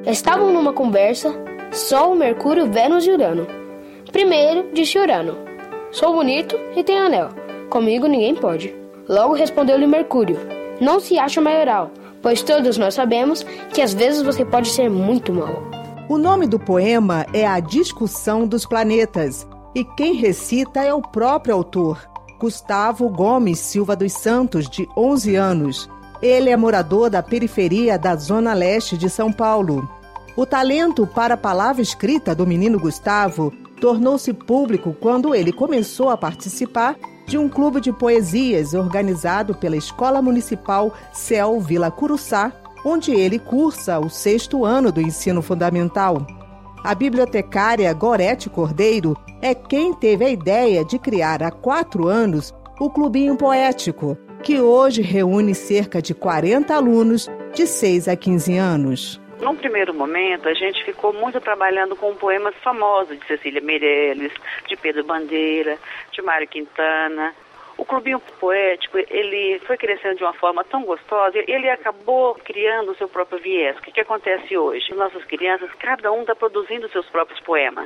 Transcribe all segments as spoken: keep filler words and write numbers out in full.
Estavam numa conversa Sol, Mercúrio, Vênus e Urano. Primeiro disse Urano: sou bonito e tenho anel. Comigo ninguém pode. Logo respondeu-lhe Mercúrio: não se acha maioral, pois todos nós sabemos que às vezes você pode ser muito mau. O nome do poema é A Discussão dos Planetas, e quem recita é o próprio autor, Gustavo Gomes Silva dos Santos, de onze anos. Ele é morador da periferia da Zona Leste de São Paulo. O talento para a palavra escrita do menino Gustavo tornou-se público quando ele começou a participar de um clube de poesias organizado pela Escola Municipal Céu Vila Curuçá, onde ele cursa o sexto ano do ensino fundamental. A bibliotecária Gorete Cordeiro é quem teve a ideia de criar há quatro anos o Clubinho Poético, que hoje reúne cerca de quarenta alunos de seis a quinze anos. Num primeiro momento, a gente ficou muito trabalhando com poemas famosos de Cecília Meirelles, de Pedro Bandeira, de Mário Quintana. O Clubinho Poético, ele foi crescendo de uma forma tão gostosa, ele acabou criando o seu próprio viés. O que, que acontece hoje? Nossas crianças, cada um está produzindo seus próprios poemas.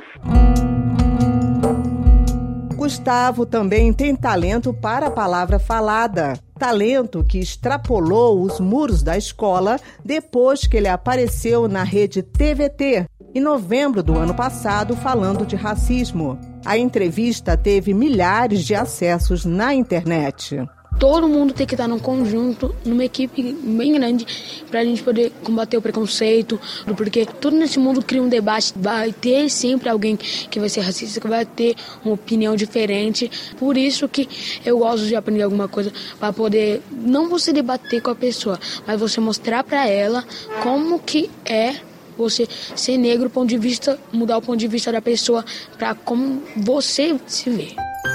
Gustavo também tem talento para a palavra falada. Talento que extrapolou os muros da escola depois que ele apareceu na rede T V T, em novembro do ano passado, falando de racismo. A entrevista teve milhares de acessos na internet. Todo mundo tem que estar num conjunto, numa equipe bem grande, para a gente poder combater o preconceito, porque tudo nesse mundo cria um debate. Vai ter sempre alguém que vai ser racista, que vai ter uma opinião diferente. Por isso que eu gosto de aprender alguma coisa, para poder, não você debater com a pessoa, mas você mostrar para ela como que é você ser negro, ponto de vista, mudar o ponto de vista da pessoa para como você se vê.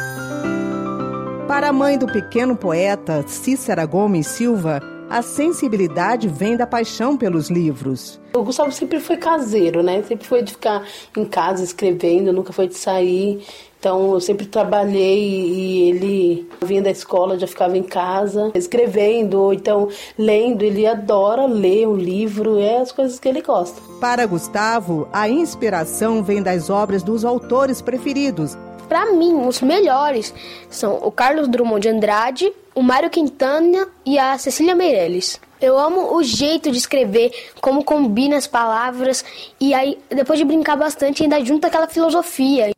Para a mãe do pequeno poeta Cícera Gomes Silva, a sensibilidade vem da paixão pelos livros. O Gustavo sempre foi caseiro, né? Sempre foi de ficar em casa escrevendo, nunca foi de sair. Então eu sempre trabalhei e ele vinha da escola, já ficava em casa escrevendo, ou então lendo. Ele adora ler o livro, é as coisas que ele gosta. Para Gustavo, a inspiração vem das obras dos autores preferidos. Para mim, os melhores são o Carlos Drummond de Andrade, o Mário Quintana e a Cecília Meirelles. Eu amo o jeito de escrever, como combina as palavras, e aí, depois de brincar bastante, ainda junta aquela filosofia.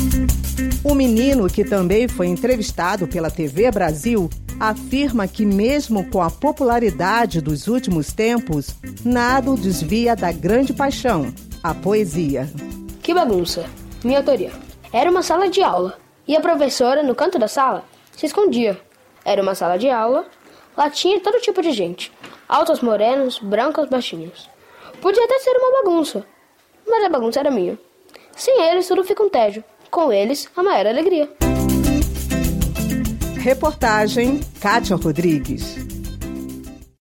O menino, que também foi entrevistado pela T V Brasil, afirma que mesmo com a popularidade dos últimos tempos, nada o desvia da grande paixão, a poesia. Que bagunça. Minha autoria. Era uma sala de aula, e a professora, no canto da sala, se escondia. Era uma sala de aula, lá tinha todo tipo de gente, altos morenos, brancos baixinhos. Podia até ser uma bagunça, mas a bagunça era minha. Sem eles, tudo fica um tédio. Com eles, a maior alegria. Reportagem Kátia Rodrigues.